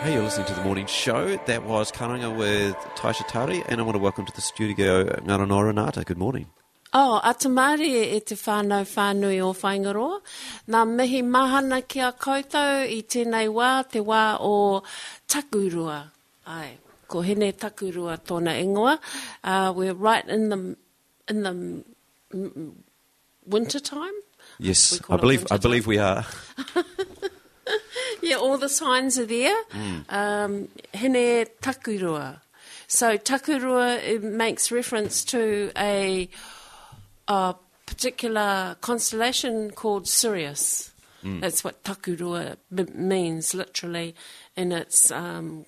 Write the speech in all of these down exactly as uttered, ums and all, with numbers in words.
Hey, you're listening to The Morning Show. That was Karanga with Taisha Tari, and I want to welcome to the studio Ngaranora Renata. Good morning. Oh, atamari e te whānau whānui o Whaingaroa. Nā mihi mahana ki a koutou I tēnei wā, te wā o takurua. Ai, ko hene takurua tōna ingoa. Uh, we're right in the in the m- winter time. Yes, I believe I believe we are. Yeah, all the signs are there. Mm. Um, hene takurua. So takurua it makes reference to a, a particular constellation called Sirius. Mm. That's what takurua b- means, literally, in its um,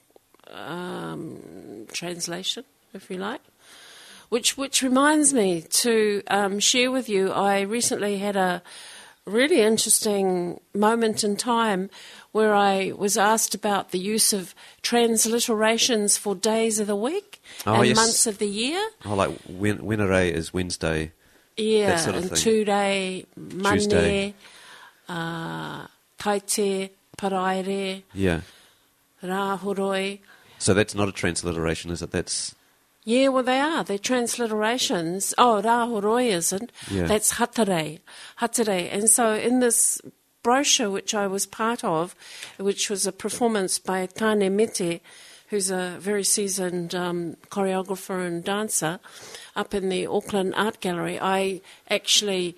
um, translation, if you like. Which which reminds me to um, share with you, I recently had a really interesting moment in time where I was asked about the use of transliterations for days of the week oh, and yes. months of the year. Oh, like Wen- Wenere is Wednesday. Yeah, that sort of and thing. Tuesday, Mane, Tuesday. uh, Taite, Paraire, Yeah. Rāhoroi. So that's not a transliteration, is it? That's... Yeah, well, they are. They're transliterations. Oh, Rāhoroi isn't. Yeah. That's Hatere. Hatere. And so in this brochure, which I was part of, which was a performance by Tane Mete, who's a very seasoned um, choreographer and dancer, up in the Auckland Art Gallery, I actually,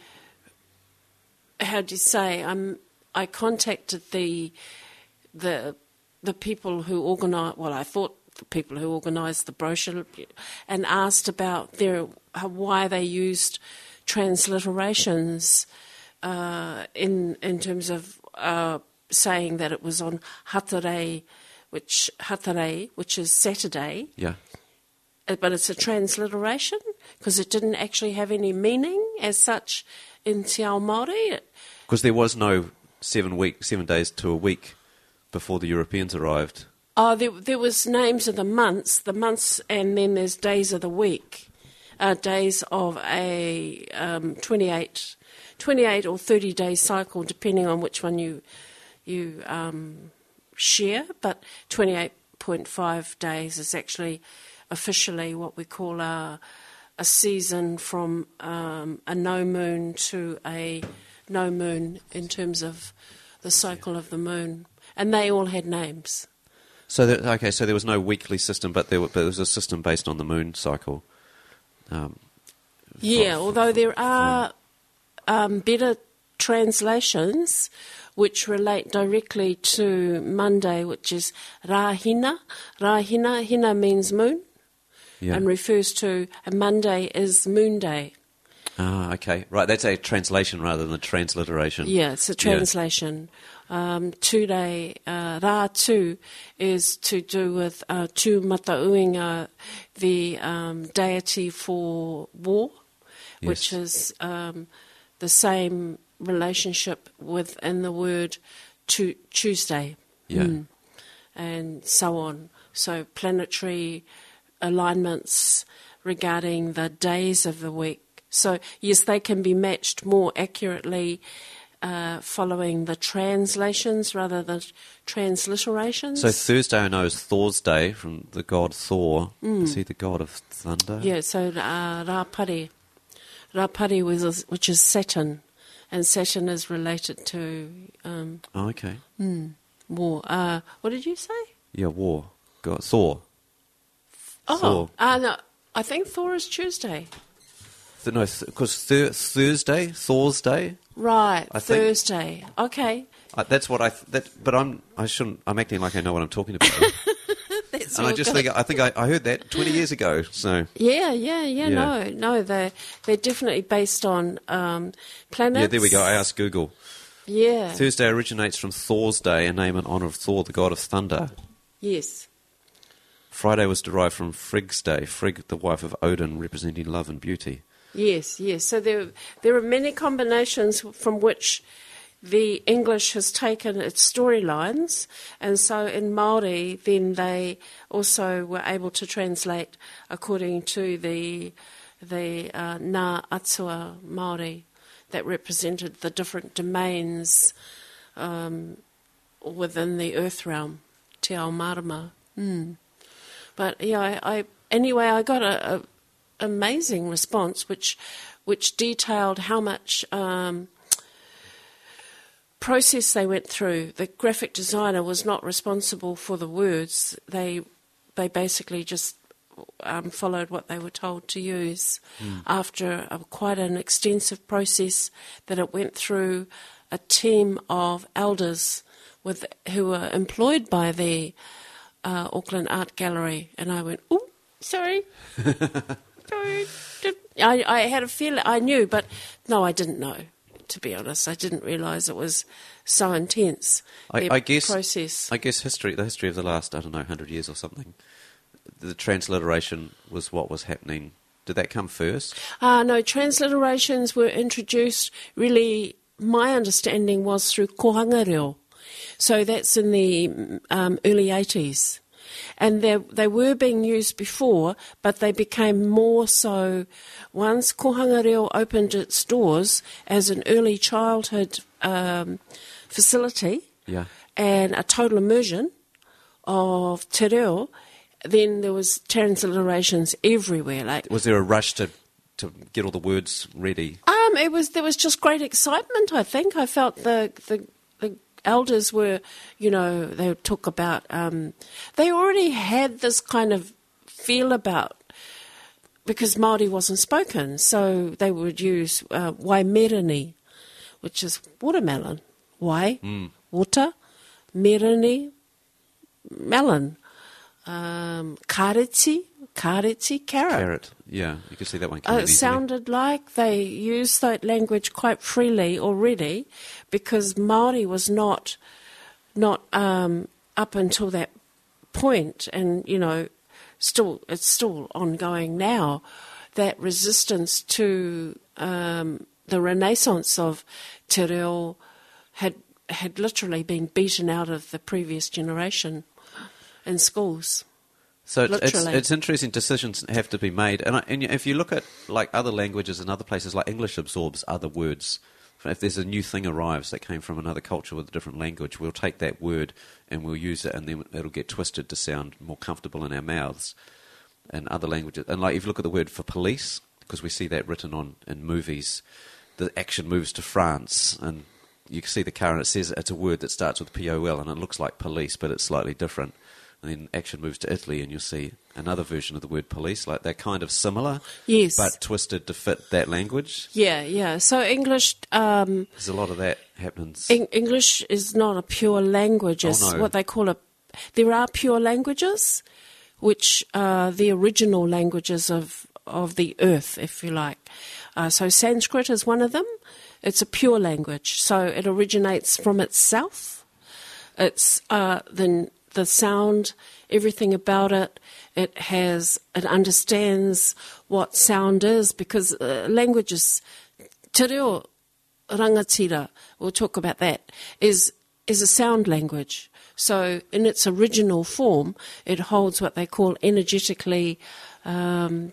how do you say, I'm, I contacted the the the people who organised, well, I thought the people who organised the brochure, and asked about their why they used transliterations uh, in in terms of uh, saying that it was on Hatere, which Hatere, which is Saturday. Yeah. But it's a transliteration because it didn't actually have any meaning as such in Te Ao Māori. Because there was no seven week, seven days to a week before the Europeans arrived. Oh, there, there was names of the months, the months, and then there's days of the week, uh, days of a um, twenty-eight, twenty-eight or thirty day cycle, depending on which one you you um, share. But twenty-eight point five days is actually officially what we call a a season from um, a no moon to a no moon in terms of the cycle of the moon, and they all had names. So there, okay, so there was no weekly system, but there, but there was a system based on the moon cycle. Um, yeah, for, although for, there are um, better translations which relate directly to Monday, which is Rahina. Rahina, hina means moon, yeah. and refers to, and Monday is moon day. Ah, okay. Right, that's a translation rather than a transliteration. Yeah, it's a translation. Yeah. Um, Tūrei, uh, Rā Tū is to do with uh, Tū Matauinga, the um, deity for war, yes. which is um, the same relationship within the word tu- Tuesday. Yeah. Mm. And so on. So planetary alignments regarding the days of the week. So, yes, they can be matched more accurately uh, following the translations rather than transliterations. So Thursday I know is Thor's Day from the god Thor. Mm. Is he the god of thunder? Yeah, so uh, Rāpari. Rāpari, was, which is Saturn, and Saturn is related to... Um, oh, okay. Mm, war. Uh, what did you say? Yeah, war. God, Thor. Oh, Thor. Uh, no, I think Thor is Tuesday. No, because th- Thursday, Thor's Day. Right, I think. Thursday. Okay. Uh, that's what I. Th- that, but I'm. I shouldn't. I'm acting like I know what I'm talking about. That's and I just good. think. I think I, I heard that twenty years ago. So. Yeah, yeah, yeah. Yeah. No, no. They they're definitely based on um, planets. Yeah, there we go. I asked Google. Yeah. Thursday originates from Thor's Day, a name in honour of Thor, the god of thunder. Yes. Friday was derived from Frigg's Day. Frigg, the wife of Odin, representing love and beauty. Yes, yes. So there, there are many combinations from which the English has taken its storylines, and so in Māori, then they also were able to translate according to the the uh, Ngā Atua Māori that represented the different domains um, within the earth realm, Te Ao Marama. Mm. But yeah, I, I anyway I got a, a amazing response, which which detailed how much um, process they went through. The graphic designer was not responsible for the words. They they basically just um, followed what they were told to use mm. after a, quite an extensive process that it went through a team of elders with who were employed by the uh, Auckland Art Gallery. And I went, oh, sorry. sorry. I, I had a feeling, I knew, but no, I didn't know, to be honest. I didn't realise it was so intense, I, I guess, process. I guess history, the history of the last, I don't know, one hundred years or something, the transliteration was what was happening. Did that come first? Uh, no, transliterations were introduced, really, my understanding was through kohanga reo. So that's in the um, early eighties. And they, they were being used before, but they became more so once Kohanga Reo opened its doors as an early childhood um, facility yeah. and a total immersion of te reo, then there was transliterations everywhere. Like, was there a rush to, to get all the words ready? Um, it was there was just great excitement, I think. I felt the the elders were, you know, they would talk about, um, they already had this kind of feel about, because Māori wasn't spoken, so they would use uh, waimerani, which is watermelon. Wai, mm. water, merani, melon. Um, kareti, kareti, carrot. Carrot, yeah, you can see that one Uh, coming it easily. sounded like they used that language quite freely already, because Māori was not not um, up until that point, and you know, still it's still ongoing now. That resistance to um, the renaissance of te reo had had literally been beaten out of the previous generation in schools. So it's, it's, Literally. it's interesting. Decisions have to be made, and, I, and if you look at like other languages in other places, like English absorbs other words. If there's a new thing arrives that came from another culture with a different language, we'll take that word and we'll use it, and then it'll get twisted to sound more comfortable in our mouths. And other languages, and like if you look at the word for police, because we see that written on in movies, the action moves to France, and you can see the car, and it says it's a word that starts with P O L, and it looks like police, but it's slightly different. And then action moves to Italy, and you'll see another version of the word police. Like they're kind of similar, Yes. but twisted to fit that language. Yeah, yeah. So English, um, There's a lot of that happens. Eng- English is not a pure language. It's Oh, no. what they call a. There are pure languages, which are the original languages of of the earth, if you like. Uh, so Sanskrit is one of them. It's a pure language, so it originates from itself. It's uh, the the sound, everything about it. It has, it understands what sound is, because uh, language is, te reo rangatira, we'll talk about that, is is a sound language. So in its original form, it holds what they call energetically um,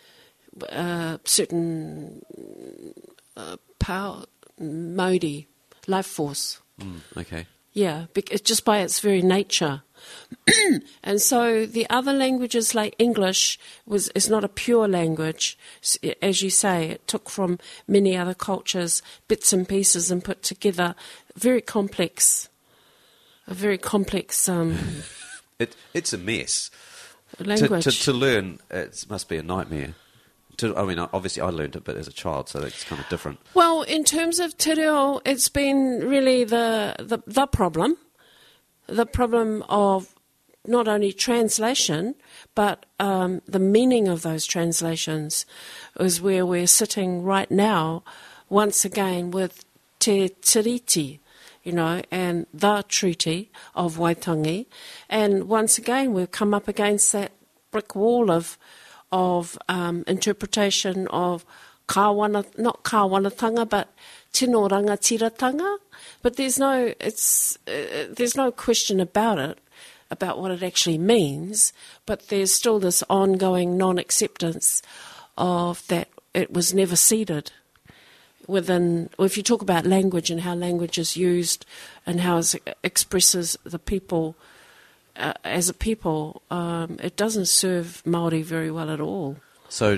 uh, certain uh, power, modi, life force. Mm, okay. Yeah, bec- just by its very nature. And so the other languages like English was is not a pure language. S- As you say, it took from many other cultures bits and pieces and put together. Very complex, a very complex um, It it's a mess. language. To, to, to learn, it must be a nightmare. To, I mean, obviously I learned it, but as a child, so that's kind of different. Well, in terms of te reo, it's been really the, the, the problem, the problem of not only translation, but um, the meaning of those translations is where we're sitting right now, once again, with Te Tiriti, you know, and the Treaty of Waitangi. And once again, we've come up against that brick wall of of um, interpretation of kawana, not kawanatanga, but tino rangatiratanga. But there's no, it's uh, there's no question about it, about what it actually means. But there's still this ongoing non-acceptance of that it was never ceded within. Well, if you talk about language and how language is used and how it expresses the people uh, as a people, um, it doesn't serve Māori very well at all. So,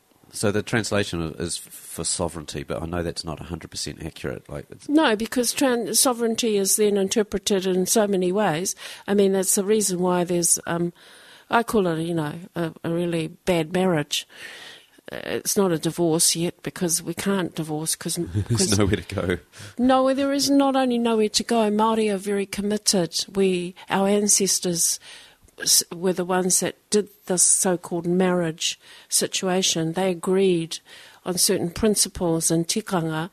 so the translation is for sovereignty, but I know that's not one hundred percent accurate. Like, it's No, because tran- sovereignty is then interpreted in so many ways. I mean, that's the reason why there's, um, I call it, you know, a, a really bad marriage. Uh, It's not a divorce yet because we can't divorce because there's nowhere to go. no, there is not only nowhere to go. Māori are very committed. We, our ancestors s- were the ones that did this so-called marriage situation. They agreed on certain principles in tikanga,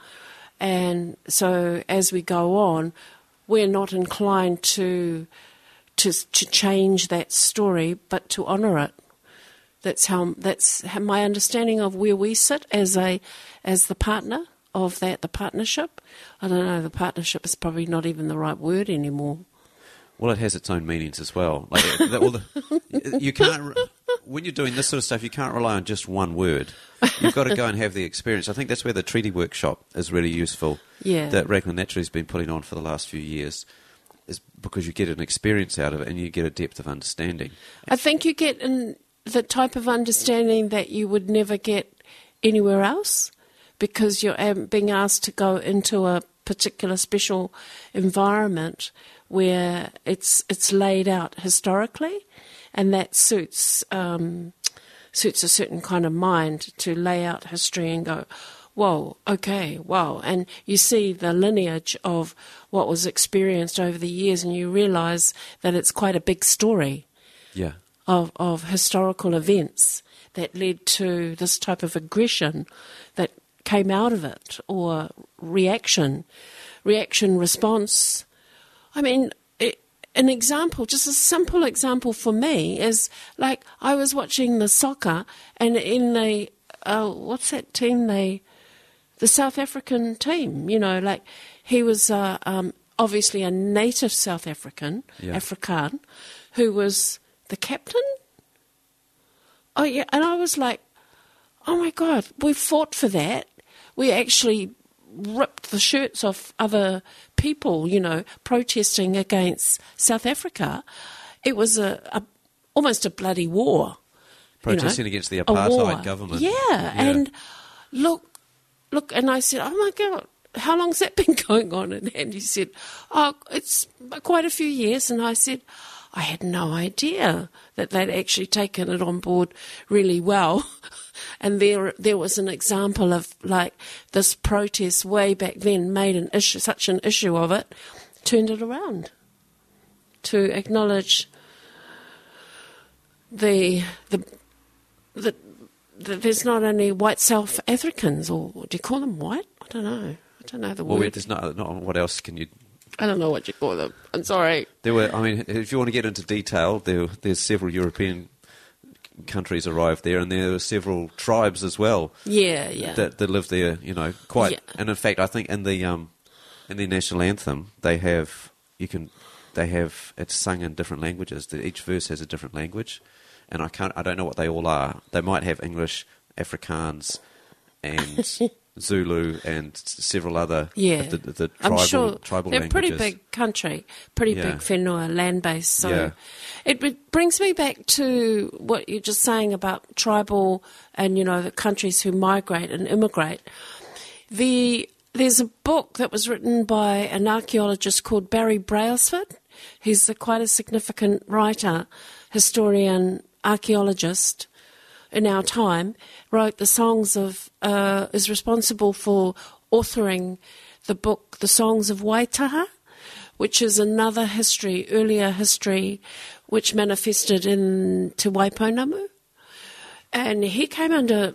and so as we go on, we're not inclined to to to change that story, but to honour it. That's how. That's how my understanding of where we sit as a, as the partner of that, the partnership. I don't know. The partnership is probably not even the right word anymore. Well, it has its own meanings as well. Like, the, all the, you can't re- when you're doing this sort of stuff, you can't rely on just one word. You've got to go and have the experience. I think that's where the treaty workshop is really useful. Yeah. That Raglan Naturally's been putting on for the last few years, is because you get an experience out of it and you get a depth of understanding. I think you get in the type of understanding that you would never get anywhere else, because you're um, being asked to go into a particular special environment where it's it's laid out historically, and that suits um, suits a certain kind of mind to lay out history and go, whoa, okay, wow. And you see the lineage of what was experienced over the years, and you realise that it's quite a big story. Yeah. Of, of historical events that led to this type of aggression that came out of it, or reaction, reaction, response. I mean, it, an example, just a simple example for me is, like, I was watching the soccer, and in the, uh, what's that team, they, the South African team, you know, like, he was uh, um, obviously a native South African, Yeah. Afrikaan, who was the captain? Oh, yeah. And I was like, oh, my God, we fought for that. We actually ripped the shirts off other people, you know, protesting against South Africa. It was a, a almost a bloody war. Protesting you know, against the a war. apartheid government. Yeah. Yeah. And look, look, and I said, oh, my God, how long's that been going on? And Andy said, oh, it's quite a few years. And I said, I had no idea that they'd actually taken it on board really well. And there there was an example of, like, this protest way back then made an issue, such an issue of it, turned it around to acknowledge the the the, the there's not only white South Africans, or do you call them white? I don't know. I don't know the Well, word. there's not, not. What else can you? I don't know what you call them. I'm sorry. There were. I mean, if you want to get into detail, there there's several European countries arrived there, and there were several tribes as well. Yeah, yeah. That that live there. You know, quite. Yeah. And in fact, I think in the um, in the national anthem, they have you can they have it's sung in different languages. That each verse has a different language, and I can't. I don't know what they all are. They might have English, Afrikaans, and Zulu, and several other. Yeah, the, the, the I'm tribal, sure tribal they're a pretty languages. big country, pretty Yeah. big whenua land base. So Yeah. it, it brings me back to what you're just saying about tribal and, you know, the countries who migrate and immigrate. The there's a book that was written by an archaeologist called Barry Brailsford. He's a, quite a significant writer, historian, archaeologist in our time. Wrote the songs of, uh, is responsible for authoring the book The Songs of Waitaha, which is another history, earlier history, which manifested in Te Waipounamu. And he came under,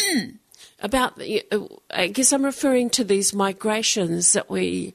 about, the, I guess I'm referring to these migrations that we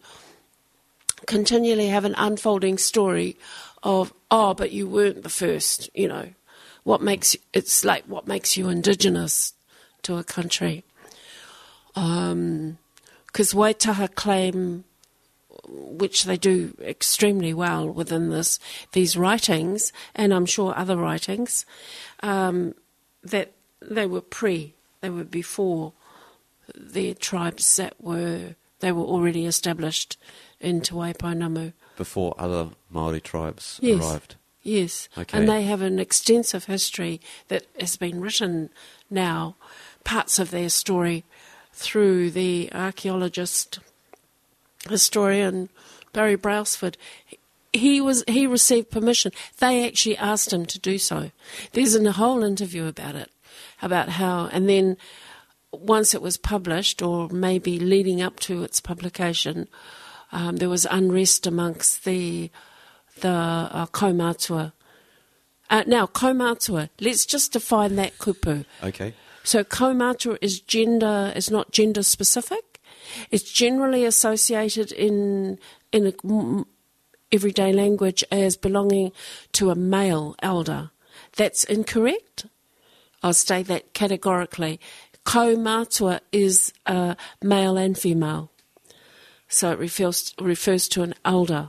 continually have an unfolding story of, oh, but you weren't the first, you know. What makes, it's like what makes you indigenous to a country. Because um, Waitaha claim, which they do extremely well within this these writings, and I'm sure other writings, um, that they were pre, they were before the tribes that were, they were already established in Te Waipounamu. Before other Māori tribes Yes. arrived. Yes, Okay. and they have an extensive history that has been written now, parts of their story, through the archaeologist, historian Barry Brailsford. He was he received permission. They actually asked him to do so. There's a whole interview about it, about how, and then once it was published, or maybe leading up to its publication, um, there was unrest amongst the the uh, kaumātua. Uh, now, kaumātua, let's just define that kupu. Okay. So kaumātua is gender, is not gender specific. It's generally associated in in a, m- everyday language as belonging to a male elder. That's incorrect. I'll state that categorically. Kaumātua is uh, male and female. So it refers, refers to an elder.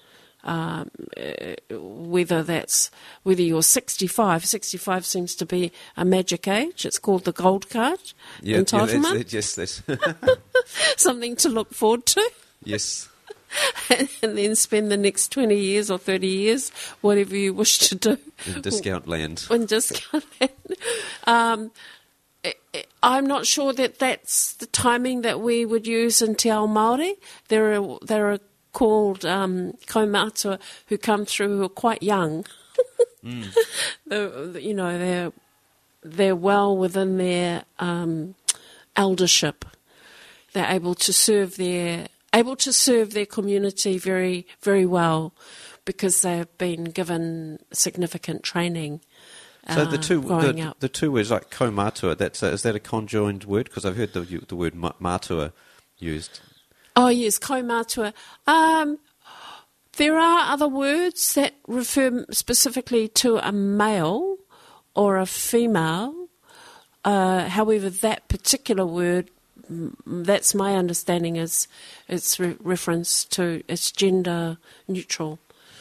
Um, uh, whether that's whether you're sixty-five, sixty-five seems to be a magic age. It's called the gold card Yeah, entitlement. Yeah, that's, yes, that's Something to look forward to. yes. and, and then spend the next twenty years or thirty years, whatever you wish to do. In discount land. In discount land. Um, I- I- I'm not sure that that's the timing that we would use in Te Ao Māori. There are there are called um, kaumātua who come through who are quite young. mm. the, you know, they're they're well within their um, eldership. They're able to serve their able to serve their community very very well because they have been given significant training. So the uh, two growing the, up. the two words like kaumātua, that's a, is that a conjoined word? Because I've heard the the word ma- mātua used. Oh, yes, kaumātua. Um, there are other words that refer specifically to a male or a female. Uh, however, that particular word, m- that's my understanding, is it's re- reference to, it's gender neutral.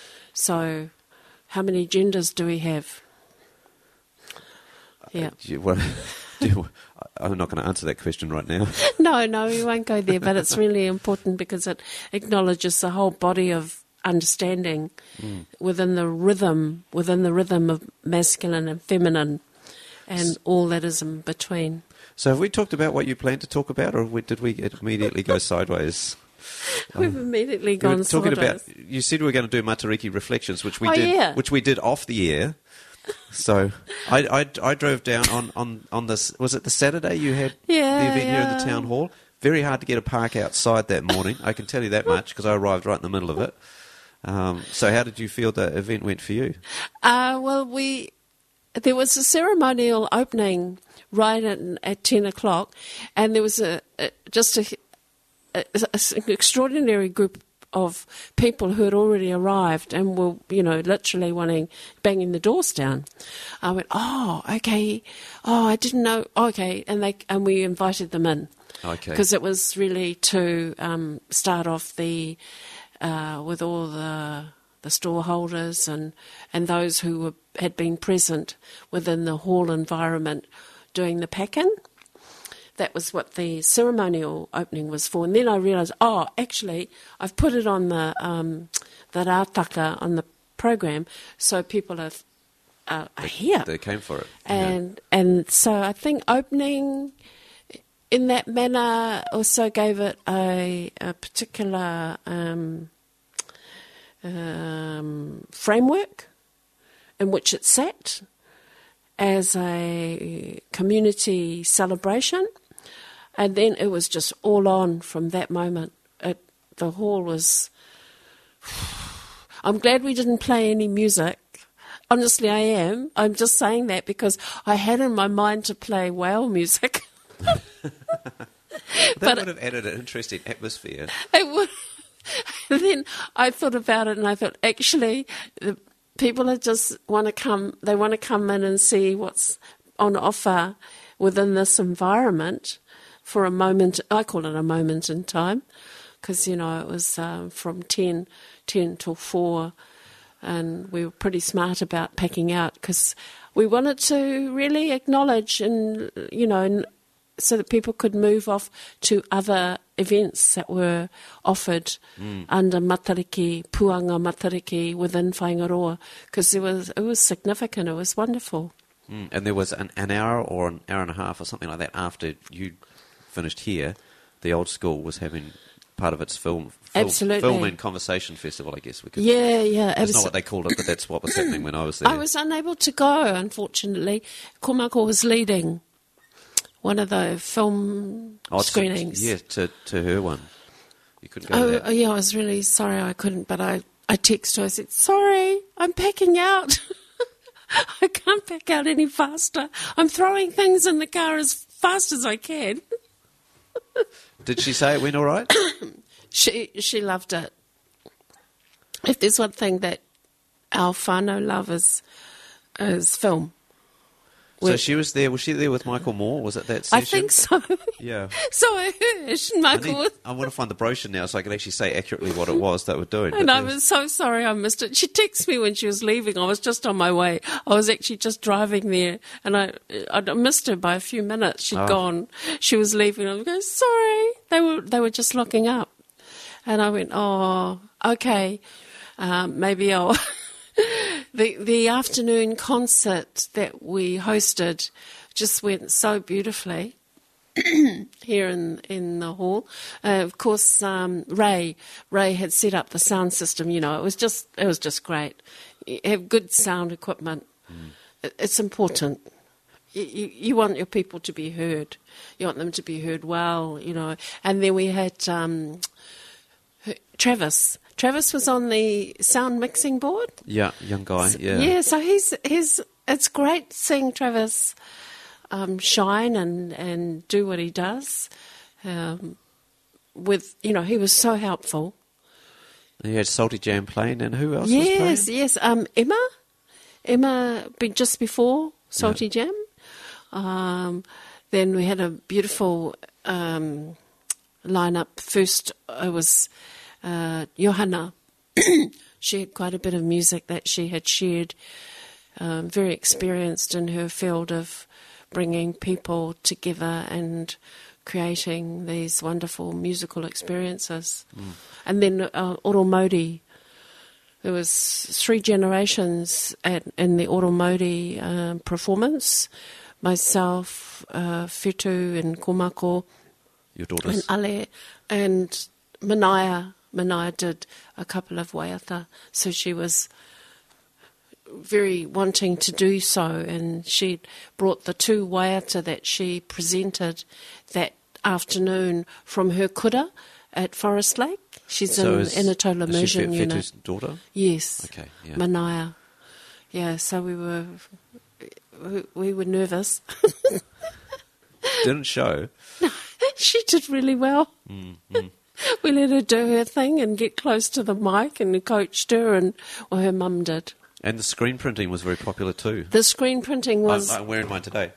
So how many genders do we have? Yeah. Do you, what, do you, I'm not going to answer that question right now. No, no, we won't go there, but it's really important because it acknowledges the whole body of understanding mm. within the rhythm, within the rhythm of masculine and feminine and all that is in between. So have we talked about what you plan to talk about, or we, did we immediately go sideways? We've um, immediately you gone were talking sideways. about, you said we were going to do Matariki Reflections, which we oh, did, yeah. which we did off the air. So I, I, I drove down on, on, on this, was it the Saturday you had yeah, the event yeah. here in the town hall? Very hard to get a park outside that morning, I can tell you that much, because I arrived right in the middle of it. Um, so how did you feel the event went for you? Uh, well, we there was a ceremonial opening right at, at ten o'clock, and there was a, a just a, a, a, an extraordinary group of people who had already arrived and were, you know, literally wanting, banging the doors down. I went, oh, okay, oh, I didn't know, okay, and they and we invited them in. Okay. Because it was really to um, start off the uh, with all the the storeholders and and those who were, had been present within the hall environment doing the pack-in. That was what the ceremonial opening was for. And then I realised, oh, actually, I've put it on the um, the rātaka on the program, so people are, uh, are here. They came for it. And yeah. and so I think opening in that manner also gave it a, a particular um, um, framework in which it sat as a community celebration. And then it was just all on from that moment. It, the hall was... I'm glad we didn't play any music. Honestly, I am. I'm just saying that because I had in my mind to play whale music. that but would have added an interesting atmosphere. It would. And then I thought about it and I thought, actually, the people are just want to come, they want to come in and see what's on offer within this environment for a moment. I call it a moment in time because, you know, it was uh, from ten, ten till four and we were pretty smart about packing out because we wanted to really acknowledge and, you know, and so that people could move off to other events that were offered mm. under Matariki, Puanga Matariki within Whaingaroa, because it was, it was significant, it was wonderful. Mm. And there was an, an hour or an hour and a half or something like that after you finished here, the old school was having part of its film, film, absolutely. film and conversation festival, I guess. We could, yeah, yeah. That's abso- not what they called it, but that's what was happening when I was there. I was unable to go, unfortunately. Komako was leading one of the film oh, screenings. To, yeah, to, to her one. You couldn't go oh, to that. Oh, yeah, I was really sorry I couldn't, but I, I texted her, I said, sorry, I'm packing out. I can't pack out any faster. I'm throwing things in the car as fast as I can. Did she say it went all right? she she loved it. If there's one thing that our whānau love is, is film. So she was there, was she there with Michael Moore? Was it that session? I think so. Yeah. So I heard Michael... I, need, I want to find the brochure now so I can actually say accurately what it was that we're doing. And I was so sorry I missed it. She texted me when she was leaving. I was just on my way. I was actually just driving there, and I I missed her by a few minutes. She'd oh. gone. She was leaving. I was going, sorry. They were, they were just locking up. And I went, oh, okay, um, maybe I'll... The the afternoon concert that we hosted just went so beautifully here in in the hall. Uh, of course, um, Ray Ray had set up the sound system. You know, it was just it was just great. You have good sound equipment. Mm. It, it's important. You, you, you want your people to be heard. You want them to be heard well. You know, and then we had um, Travis. Travis was on the sound mixing board. Yeah, young guy, yeah. Yeah, so he's, he's it's great seeing Travis um, shine and, and do what he does. Um, with, you know, he was so helpful. And you had Salty Jam playing, and who else yes, was playing? Yes, yes. Um, Emma, Emma, just before Salty yeah. Jam. Um, then we had a beautiful um, lineup. First, it was... Uh, Johanna, she had quite a bit of music that she had shared, um, very experienced in her field of bringing people together and creating these wonderful musical experiences. Mm. And then uh, Oro Modi, there was three generations at, in the Oro Modi um, performance, myself, uh, Whitu and Komako, your daughters, and Ale, and Manaya. Manaya did a couple of waiata, so she was very wanting to do so, and she brought the two waiata that she presented that afternoon from her kura at Forest Lake. She's so in is, Inatola Immersion Unit. Unit. Is she daughter? Yes. Okay, yeah. Manaya. Yeah, so we were we, we were nervous. Didn't show. She did really well. Mm, mm. We let her do her thing and get close to the mic and coached her, and well, her mum did. And the screen printing was very popular too. The screen printing was... I'm, I'm wearing mine today.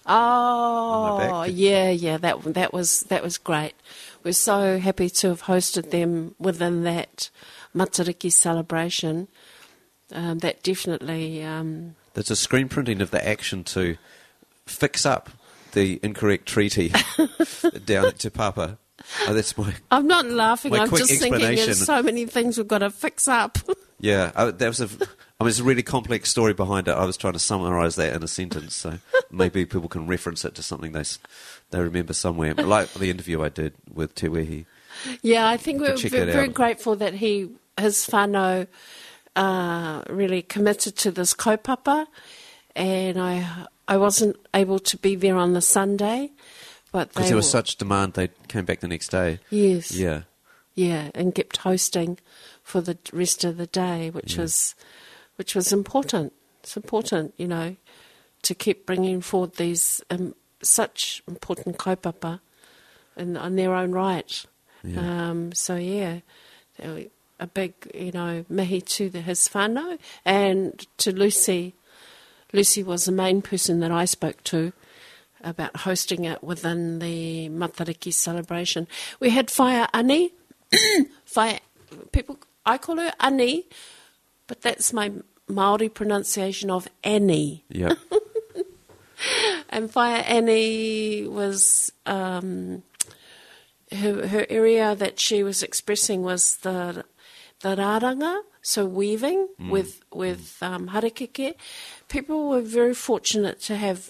Oh, yeah, yeah, that that was that was great. We're so happy to have hosted them within that Matariki celebration. Um, that definitely... Um, There's a screen printing of the action to fix up the incorrect treaty down at Te Papa. Oh, that's my. I'm not laughing. My I'm quick just thinking there's so many things we've got to fix up. Yeah, I, that was a. I mean, it's a really complex story behind it. I was trying to summarise that in a sentence, so maybe people can reference it to something they they remember somewhere, like the interview I did with Te Wehi. Yeah, I think we're very, very grateful that he, his whānau, uh, really committed to this kaupapa, and I I wasn't able to be there on the Sunday. Because there was such demand, they came back the next day. Yes. Yeah. Yeah, and kept hosting for the rest of the day, which yeah. was, which was important. It's important, you know, to keep bringing forward these um, such important kaupapa in, in their own right. Yeah. Um, so yeah, a big, you know, mihi to the, his whānau, and to Lucy. Lucy was the main person that I spoke to about hosting it within the Matariki celebration. We had Whaia Ani. Whaia, people, I call her Ani, but that's my Māori pronunciation of Annie. Yeah. And Whaia Ani was um, her, her area that she was expressing was the the rāranga, so weaving mm. with with um, harakeke. People were very fortunate to have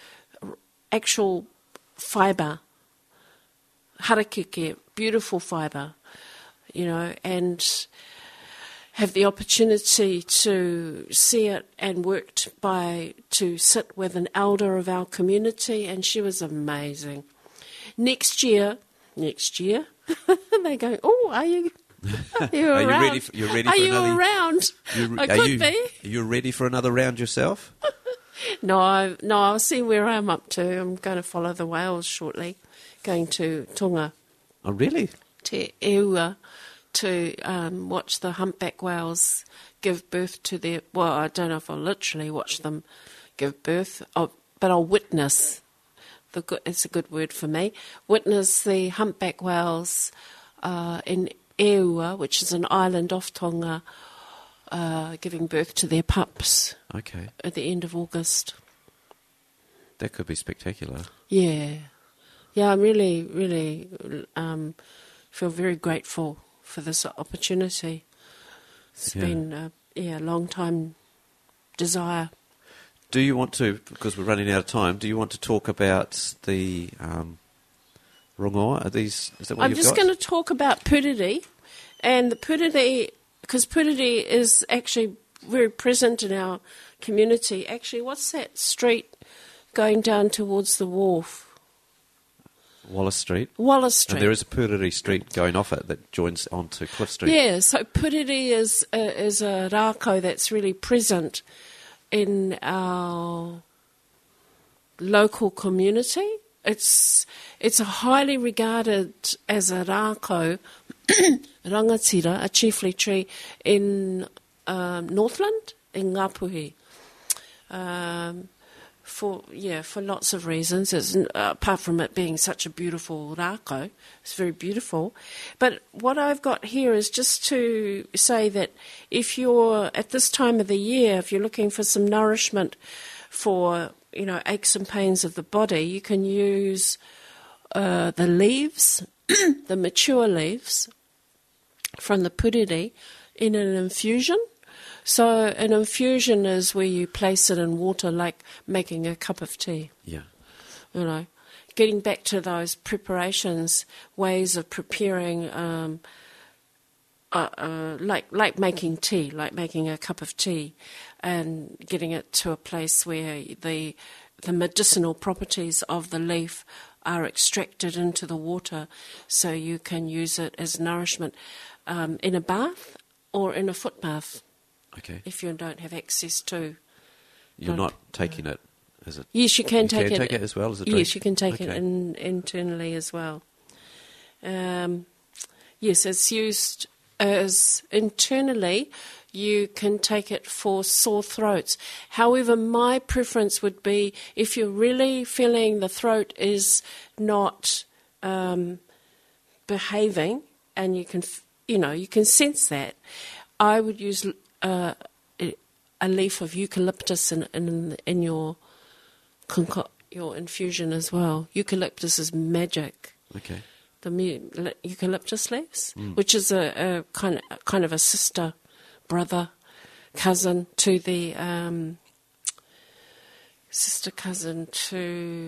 actual fibre, harakeke, beautiful fibre, you know, and have the opportunity to see it and worked by to sit with an elder of our community, and she was amazing. Next year, next year, they're going, oh, are you... Are you are around? you ready? For, you're ready are for you another? around? You, I are could you, be. Are you ready for another round yourself? No, I, no, I'll see where I'm up to. I'm going to follow the whales shortly, going to Tonga, Oh, really? Te Eua, to um, watch the humpback whales give birth to their. Well, I don't know if I'll literally watch them give birth, I'll, but I'll witness. The good, it's a good word for me. Witness the humpback whales uh, in Eua, which is an island off Tonga, uh, giving birth to their pups. Okay. At the end of August. That could be spectacular. Yeah. Yeah, I'm really, really um, feel very grateful for this opportunity. It's yeah. been a yeah, long time desire. Do you want to, because we're running out of time, do you want to talk about the um, rongoa? Are these, is that what I'm you've just got? going to talk about puriri. And the puriri, because puriri is actually very present in our community. Actually, what's that street going down towards the wharf? Wallace Street. Wallace Street. And there is a Puriri Street going off it that joins onto Cliff Street. Yeah, so puriri is a, is a rākau that's really present in our local community. It's it's a highly regarded as a rākau, rangatira, a chiefly tree in um, Northland, in Ngāpuhi. Um, for yeah, for lots of reasons. It's, uh, apart from it being such a beautiful rākau, it's very beautiful. But what I've got here is just to say that if you're at this time of the year, if you're looking for some nourishment for you know aches and pains of the body, you can use uh, the leaves, the mature leaves from the puriri in an infusion. So an infusion is where you place it in water like making a cup of tea. Yeah. You know, getting back to those preparations, ways of preparing, um, uh, uh, like like making tea, like making a cup of tea, and getting it to a place where the the medicinal properties of the leaf are extracted into the water, so you can use it as nourishment um, in a bath or in a foot bath. Okay. If you don't have access to. You're not taking it as a... Yes, you can you take can it. take it as well as a drink? Yes, you can take okay. it in, internally as well. Um, yes, it's used as internally. You can take it for sore throats. However, my preference would be if you're really feeling the throat is not um, behaving, and you can, you know, you can sense that, I would use uh, a leaf of eucalyptus in in, in your conco- your infusion as well. Eucalyptus is magic. Okay. The me- eucalyptus leaves, mm. which is a, a kind of, kind of a sister, brother, cousin to the um, sister cousin to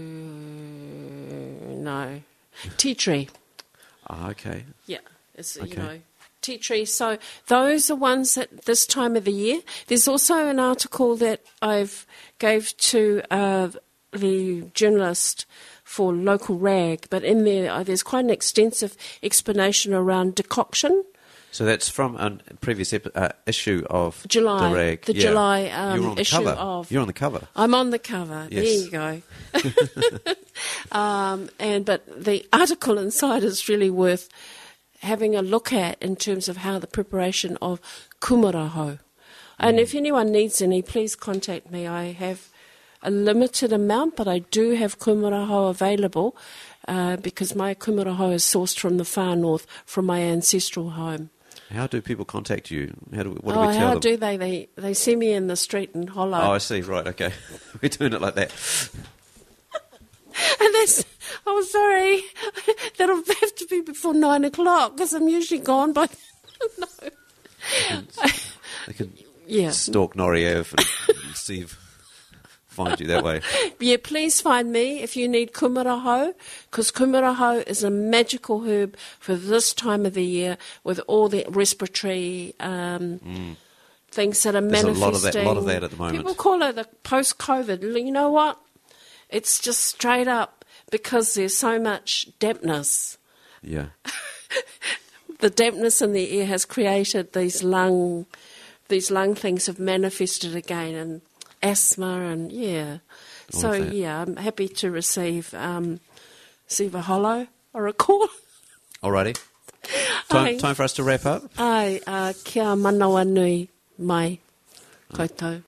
no tea tree. Ah, okay. Yeah, it's Okay. you know. Tea tree. So those are ones at this time of the year. There's also an article that I've gave to uh, the journalist for Local Rag, but in there uh, there's quite an extensive explanation around decoction. So that's from a previous ep- uh, issue of July, the Rag. the yeah. July um, You're on the issue cover. of. You're on the cover. I'm on the cover. Yes. There you go. um, and but the article inside is really worth having a look at in terms of how the preparation of kumaraho. And Mm. if anyone needs any, please contact me. I have a limited amount, but I do have kumaraho available uh, because my kumaraho is sourced from the far north, from my ancestral home. How do people contact you? How do we, what do oh, we tell how them? do they? They they see me in the street and holler. Oh, I see. Right, okay. We're doing it like that. And that's, oh, sorry, that'll have to be before nine o'clock because I'm usually gone by. No. They can Yeah. stalk Noriev and see if find you that way. Yeah, please find me if you need kumaraho, because kumaraho is a magical herb for this time of the year with all the respiratory um, mm. things that are There's manifesting. a lot of that, lot of that at the moment. People call it the post-COVID. You know what? It's just straight up because there's so much dampness. Yeah. The dampness in the air has created these lung, these lung things have manifested again, and asthma and yeah. All So yeah, I'm happy to receive um, receive a hollow or a call. Alrighty. Time, Ai, time for us to wrap up. ai, uh, kia manawa nui mai koutou.